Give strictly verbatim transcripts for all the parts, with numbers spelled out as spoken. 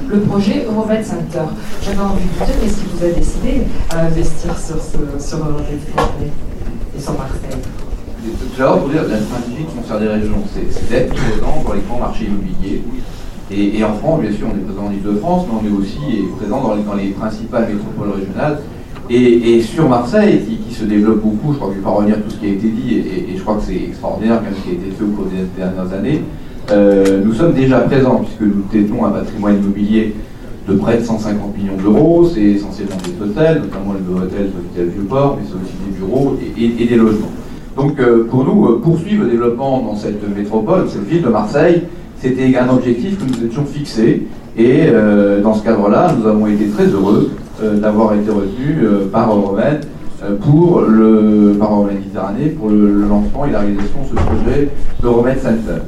le projet Euromed Center. J'avais envie de vous dire, qu'est-ce qui vous a décidé à investir sur, ce, sur Euromed Center et sur Marseille? D'abord, pour dire, la stratégie de concert des régions, c'est d'être présent dans les grands marchés immobiliers. Et, et en France, bien sûr, on est présent en Île-de-France, mais on est aussi présent dans les, dans les principales métropoles régionales. Et, et sur Marseille, qui, qui se développe beaucoup, je crois que je ne vais pas revenir tout ce qui a été dit, et, et, et je crois que c'est extraordinaire, même ce qui a été fait au cours des dernières années, euh, nous sommes déjà présents, puisque nous détenons un patrimoine immobilier de près de cent cinquante millions d'euros. C'est essentiellement des hôtels, notamment le hôtel Sofitel Vieux-Port, mais c'est aussi des bureaux et, et, et des logements. Donc euh, pour nous, euh, poursuivre le développement dans cette métropole, cette ville de Marseille, c'était un objectif que nous étions fixés. Et euh, dans ce cadre-là, nous avons été très heureux euh, d'avoir été retenus euh, par Euromed euh, pour le par Euromed Méditerranée pour le, le lancement et la réalisation de ce projet Euromed Center.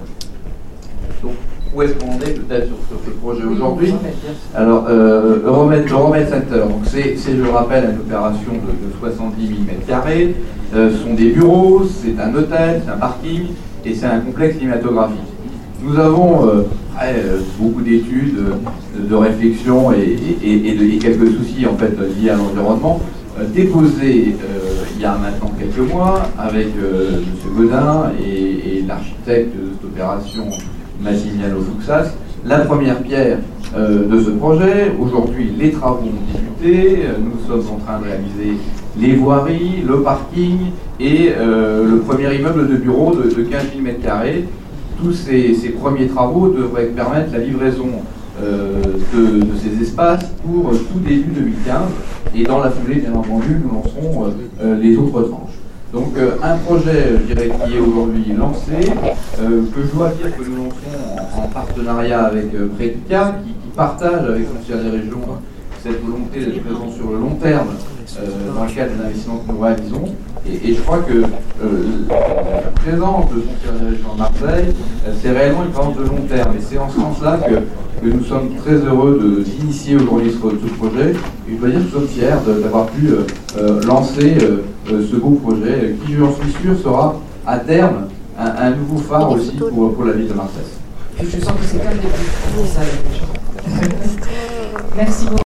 Donc, où est-ce qu'on est peut-être sur, sur ce projet aujourd'hui? Alors, euh, Euromed, Euromed Center, donc c'est, je le rappelle, une opération de, de soixante-dix mille mètres carrés. Euh, ce sont des bureaux, c'est un hôtel, c'est un parking et c'est un complexe cinématographique. Nous avons euh, euh, beaucoup d'études, de, de réflexion et, et, et, de, et quelques soucis en fait liés à l'environnement euh, déposés euh, il y a maintenant quelques mois avec euh, M. Godin et, et l'architecte de cette opération, Massimiliano Fuxas, la première pierre euh, de ce projet. Aujourd'hui, les travaux ont débuté. Nous sommes en train de réaliser les voiries, le parking et euh, le premier immeuble de bureau de, de quinze mille mètres carrés. Tous ces, ces premiers travaux devraient permettre la livraison euh, de, de ces espaces pour tout début deux mille quinze. Et dans la foulée, bien entendu, nous lancerons euh, les autres tranches. Donc euh, un projet, je dirais, qui est aujourd'hui lancé, euh, que je dois dire que nous lançons en, en partenariat avec euh, Predica, qui, qui partage avec le Conseil des régions cette volonté d'être présent sur le long terme euh, dans le cadre des investissements que nous réalisons. Et, et je crois que euh, la présence de Conseil des régions à Marseille, euh, c'est réellement une présence de long terme. Et c'est en ce sens-là que, que nous sommes très heureux d'initier aujourd'hui ce, ce projet. Et je dois dire que nous sommes fiers d'avoir pu euh, euh, lancer euh, euh, ce beau projet, qui, j'en suis sûr, sera à terme un, un nouveau phare aussi pour, pour la ville de Marseille. Je sens que c'est quand même des plus ça. Merci beaucoup.